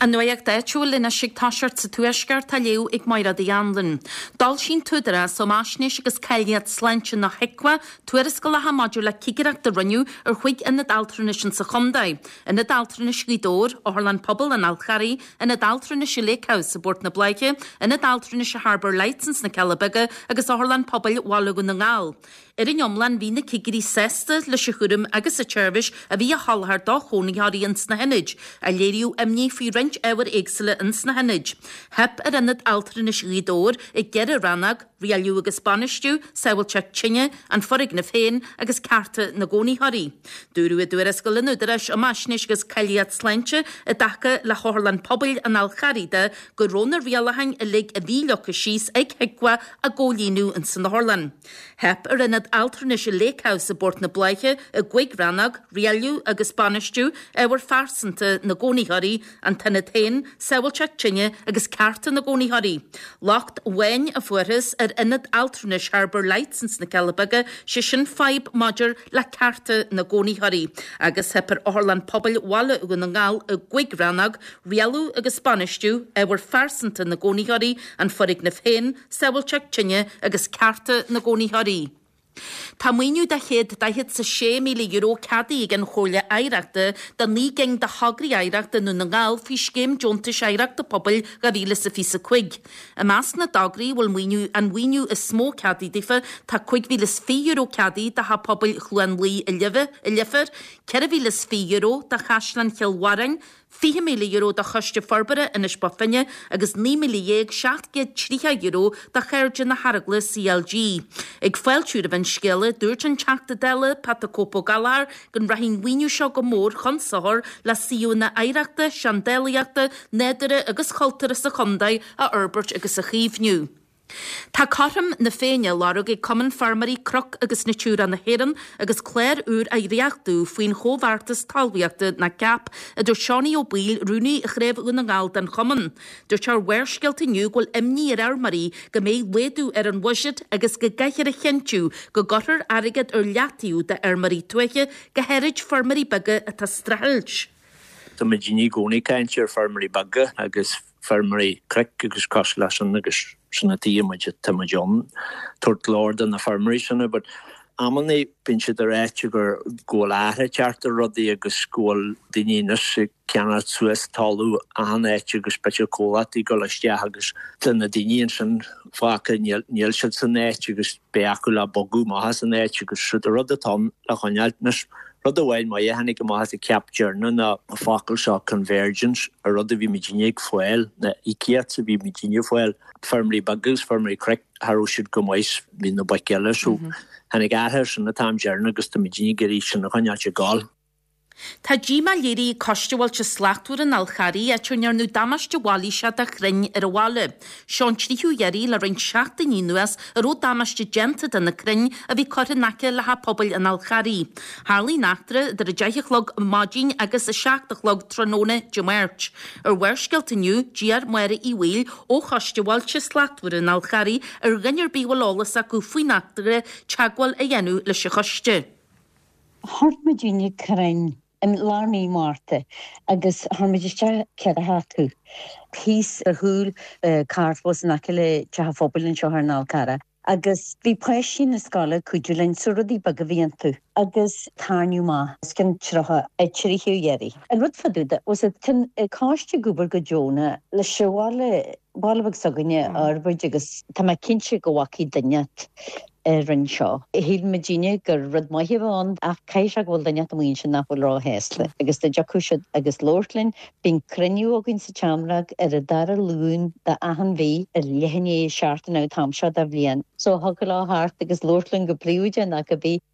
An nuaag deitúil ina sig táisiart sa tuaisgar tá leo ag maira di anlan. Dal sin tudara so máisnéis agus cailiad sleintse na hecwa tuaris go leha modú le cigireach de runniu ar chuig ina daltranis sa chumdaid. Ina daltranis gídór ó Harlan pobl an Alcharí, ina daltranis Lakehouse sa bort na Blaiche, ina daltranis Harbour Lightsons na Calabaga agus ó Harlan pobl Wallagun na Ngal. Irin omlan hí na cigirí sesta le sichurum agus a tseirvis a bhí a hallhar dá chonig harí ins na henid, a léiriú amní fi rent ewer éagsile ins na henid. Hep ar innad altranis gídór ag geir rannag, rialú agus Spanistú, sewilteach tinne an forig na féin agus carta na gcónaí harí. Dúrú a dúir esgol in udaras a máisnis agus cailiad sleintse a dacha le Harlan pobl an Alcharíde go rónar rialahain a lig a bhíleocha síos ag hegwa a ggólínú in san Harlan. Hep ar innad altranis Lakehouse a bort na Blaiche a gweig rannag, rialú agus Spanistú ewer farsanta na gcónaí harí an tanna tain, sewilteach tinne agus carta na gcónaí harí. Locht wein a fuarthas ar innad altranis Harbour Lightsons na Calabaga sin 5 modúr le carta na gcónaí harí. Agus hepar Harlan pobl Wallagun na Ngal a gweig rannag, rialú agus Spanistú ewer farsanta na gcónaí harí an forig na féin, sewilteach tinne agus carta na gcónaí harí. Tá muinú de chéad daithid sa €6 milliún cadaí gan chola éireachta da ní geng de hagri éireachta nu na Ngal fi scéim jontas éireachta pobl ga bhíle sa fi sa cuig. A más na dagri bhfuil muinú an muinú is smó cadaí difa tá €5,000 cadaí da ha pobl chluan lí i lifer, €4,000 da chaslan chilwaring, €4 milliún da chuiste forbere in is bafinne agus €9,730 da chairde na haragla CLG. Ag feiltúr van skille dúirt an teachta deile Patacopo Galar gan rahín víniu seo go mór chun sahar le siú na éireachta, seandéliaachta, nédere agus cultúra sa chundaid a Urbert agus a chiomhniu. Tá carm na féine larug ag Common Farmery croc agus na túra na héan agus cléir úr a riachtú faoin chóhhartas talbíachta na gap a dúr Seánaí ó Bíl rúnaí a chréibh na ngáil den Common. Dúr tear weirskiltiniu ghfuil imní ar marí go méid léadú ar an wuisiid agus go gaiithir a chentú go gotar airigad ar leatiú de ar marí tuaiche go heirid farmarí baga a tá strahailt. Tá me ginní gcónaí caint ar farmarí baga agus farmarí crec agus coslas agus sinna tíimeide Tim John tuairt Lord an na farmarí sinna, but ammanna pinse de réite gur ggóil áthe teartta rudaí agus scóil daoine ceanna suas talú an éite agus speisial cólatí go leisteach agus na daoine sin fáca níl siad san éite agus beacu le bogú maithe san éite agus siad a rud atá le chuinealtnas rud ahhain mai hanig go maithe captearna na fácail seo Convergence a rud a bhí midíine foiil na IKEA a bhí midíine foiil farmarí bagus farmarí crec harú siad go mais hí na baceile sú hanig áthe sin na táimdearna agus tá midíine gurí sin na chuinealte gáil. Tá díma léirí costeúilte slachtúr an Alcharí a túnearnú damaiste bháilí se a chrein ar a bháile. Seán tríthúhéirí le rinn 16 nuas a ró damaiste genta den na chrein a bhí corinace le ha pobl an Alcharí. Harlí nachtra dar a deithechlog mádín agus a 16chlog tróna Jumairt. Ar weirskiltiniu díar muire i bhil ó costeúilte slachtúr an Alcharí ar rinnear bíhlálas a go faoi nachtra teagháil a dhéanú le se coste. Hartmadíine chrein in Larnaí Márta agus harmidiste cead a hatú. Pís a húl cartbos na le tehafobalin seo ar nálcara. Agus bhí páisín na scala cuidiúlein suradí bag a bhíontu. Agus tániu má cin trotha éitirihiúhéirí. An rud faduda was it cin cáiste gúbar go Jóna le seoála bálabag saganne arbaid agus tá mai cinse go bhací daneat rinn seo. Híl Medíine gur rud maitheh an ach caiis a bhfuil daneat amhain sin nach bhfuil rá héasla. Agus de jacúisiid agus Lordlin bín criniú aginn sa teamrag ar a dar lún de ahan bhí a lehanné seaartan á tamseo a bblion. So thugad láthart agus Lordlin go plíúide nach go bhí.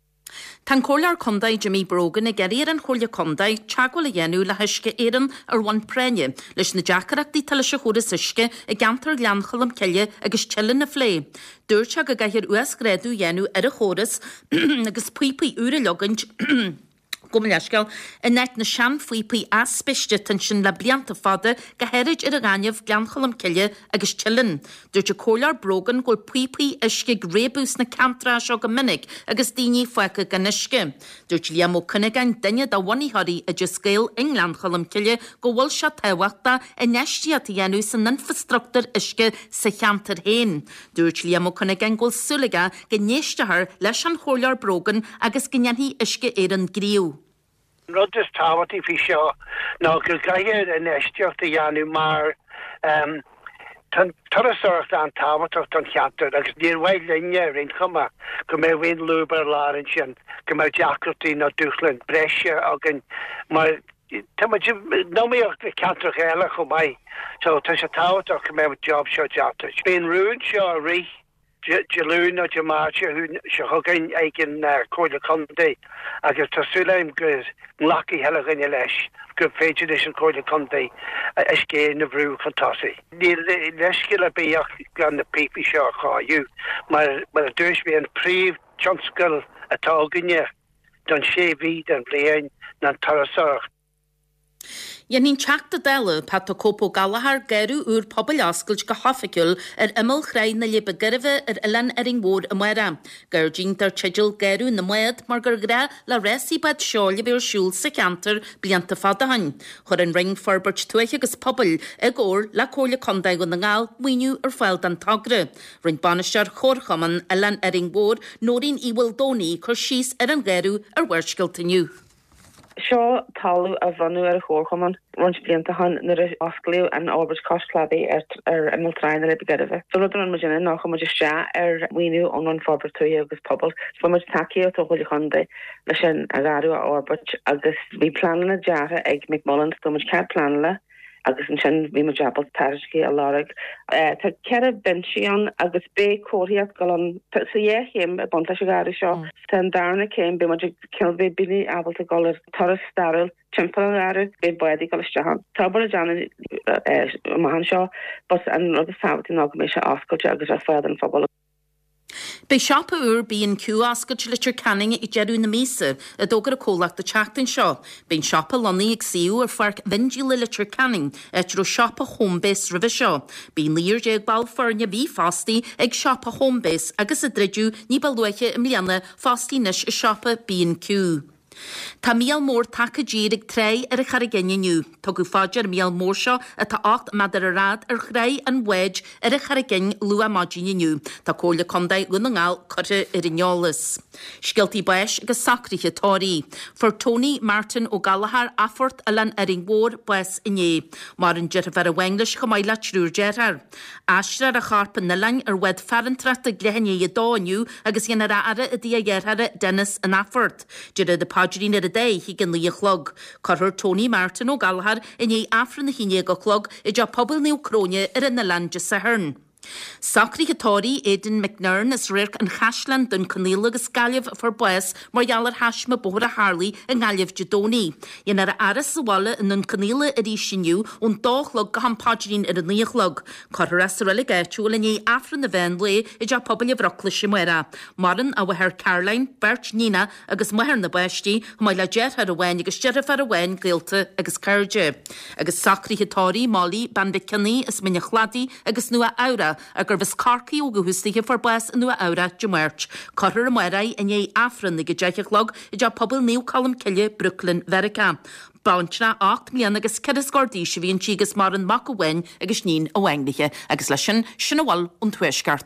Tá cólar condaid Jimmy Brogan a gerir an chola condaid teagháil a dhéanú le huisce éan ar bhain préine leis na deacharachtí tal se chóras isce a gantar leanchalam ceile agus teilin na phlé. Dúirte go gaiithir uas gréadú dhéanú ar a chóras agus puipaí úra legant Gomleisgal in net na sean faoipaí aspiste tan sin le blianta fada go heirid ar a gáineh gleanchalam ciile agus tilin. Dúirt cólar brogan ggóil puipaí isce grébús na cantra seo go minic agus daoine foicha gan isce. Dúirt liamó cynnigain daine da waníthaí a just scéil in gleanchalam ciile go bhfuil se tahachta i neistíad a dhéanú san infrastructar isce sa cheantar héin. Dúirt liamó cynnigain ggóil súlaga go néisteair leis an chólar brogan agus gneanhí isce ar an gríú. Rud is táhatí fi seo ná go gaiir in eisteocht a dhéanú mar tarasart an táhatocht an cheantar agus níorhhaid linne rin chuma go mé bhíon lúbar lárin sin go mé deachtartí na dúchlann breise agan mar nóíocht le ceantrach eile go mai so tá sé táhaach go mé job seo deachtar. Bhíon rún seo a rí Jalún a Jamarcha se hogain aigen Cóide Conde agus tasúlaim go lucky hella rinne leis go féidir is an Cóide Conde is gé na bhrú chantasi. Ní leiscil a béach gan na pipi seo cháú mar a dúis bí an príomh tionscail atá gnne don séví den bléin na tarasach. Nín teachta deile pat cópó galahar geirú úr pobl ascailt go hafaiciúil ar imil chraid na libe gyrfeh ar ilan aring mór a muire. Gur díntar tidil geirú na muad mar gur gra le réí bad seála bhíor siúil sa cantar blianta fada hain. Chur an ring forbert tuaiche agus pobl ag ór le Cóide Conde go na ngáil muoinú ar fáil an tagre. Ring banistear chórchaman ilan aring mór nóirín íhfuil dónaí chur síos ar an geirú ar bhuirsciiltaniu. Seo talú a bhanú ar a chórchaman runt blianta han nar oscliú an ábert costladi ar an trein ar begadh. So rud an majin nach mu se ar winú an forbertú agus pobl. So mu takeío to Cóide Conde leis sin a garú a ábert agus bhí plan a deara ag McMullen so mu ce planla agus an sin bhí ma jabal tarci a lárig. Tá cead benisian agus bé cóíad go an sa dhéchéim a bonta se garú seo tan darna céim be mu cilbé bini abal a golir toras staril timpar aru be buí go istehan. Tábar a Jan mahan seo bus an rud a sábtí ná mé se ascoilte agus a fád an fabal. Bei siapa úr bíon ciú ascailt litir canning I jeú na mísa a dógar a cólaach de teachtain seo. Bíon siapa lonaí ag síú ar farc 20 litir canning etro siapa homebase ribh seo. Bíon líor déag bal farne bhí fástaí ag siapa homebase agus a dridú ní balluaiche I mlianna fástaí nis I siapa bíon ciú. Tá míal mór take dírig tré ar a charigéinniu. Tá go fáidir míal mór seo a tá 8 madar a rád ar chré an weid ar a charigéin lua máginniu. Tá Cóide Conde go na ngáil chuire ar ineolalas. Scialtaí buis agus sacrithe tóirí. For Tony Martin ó Galahar affort alan aring mór buis iné. Mar an deir a bhar a wenglis go maila trúr dear. Asra a charpa na lain ar wed ferrantrat a glehanne I dániu agus dhéana ara a dí a dhearthara Dennis an affort. Deir de Padrín ar a dé hí gan lí a chlog. Carthir Tony Martin ó Galahar in é afran na híine go chlog I d pobl níú cróne ar in na lande sa hern. Sacríchatóí Aidan McNairn is réirc an chaislan don Connéal agus Gaillimh for bues mar jalar hasma bór a Harley an Gaillimh Judóní. Yen ar aras sa walla in an Connéala a rísiniu ón dóchlog go hampáidirín ar an líochlog. Carthir as rili gaitúil in é afran na bhein le I d pobl a bhrocla simuera. Maran a wahar Caroline, Bert Nina agus muhar na buistí mai le jet ar a bhain agus jeirh ar a bhain gailte agus cairde. Agus sacríchatóí Molly Banbicani is minne chladi agus nua aura a gur bhs carcaí ó go hústaige for bues nua aura Jumert. Carthir a muirai in é afran na go deichlog I d pobl níú colm ciile Brooklyn Verica. Báintra 8 million agus cedas gordí se bhíon tígus mar an mac a bhain agus nín a bhainliche agus lei sin sinna bháil an tuaisceart.